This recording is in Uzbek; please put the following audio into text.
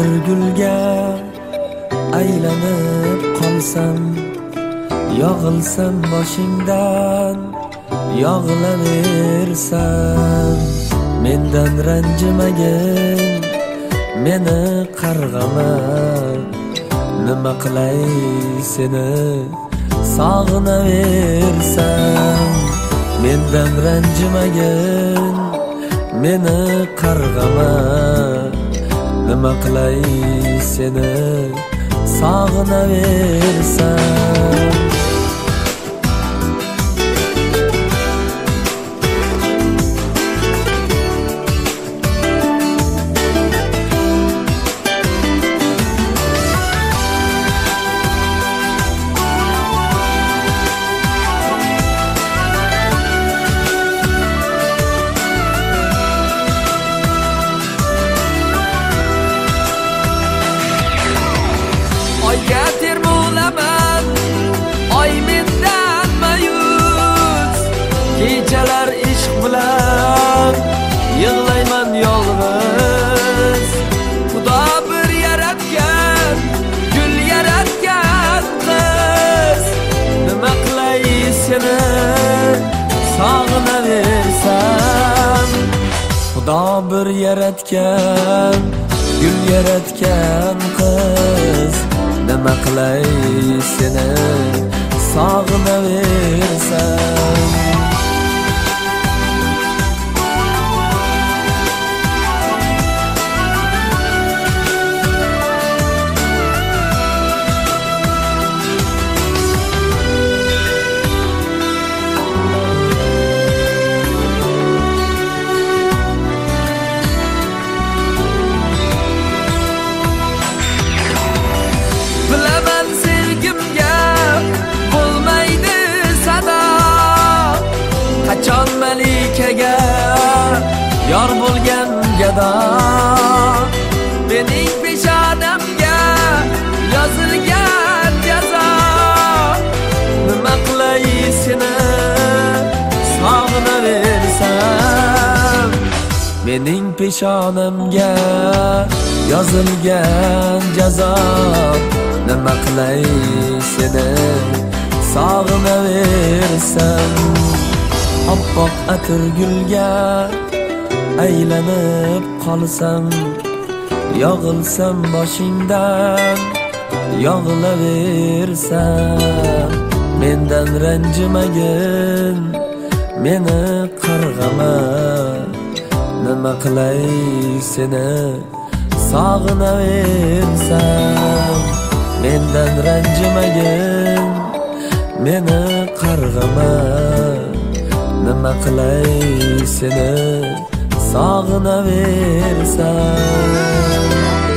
atirgulga aylanib qolsam, yog'ilsam boshingdan yog'ilaversan. Mendan ranjimagin, meni qarg'ama, nima qilay seni sog'inaversam. Mendan ranjimagin, meni qarg'ama, nima qilay seni sog'inaversam. Oyga termulaman, oy mendan mayus. Kechalar ishq bilan yig'layman yolg'iz. Xudo bir yaratgan, gul yaratgan qiz. Nima qilay seni sog'inaversam. Xudo bir yaratgan, gul yaratgan qiz. Nima qilay seni sog'inaversam. Bilaman sevgimga bo'lmaydi sado, qachon malikaga yor bo'lgan gado. Mening peshonamga yozilgan jazo. Nima qilay seni sog'inaversam. Mening peshonamga yozilgan jazo. Nima qilay seni sog'inaversam. Oppoq atirgulga aylanib qolsam, yog'ilsam boshingdan yog'ilaversam. Mendan ranjimagin, meni qarg'ama, nima qilay seni sog'inaversam. Mendan ranjimagin, meni qarg'ama, nima qilay seni sog'inaversam.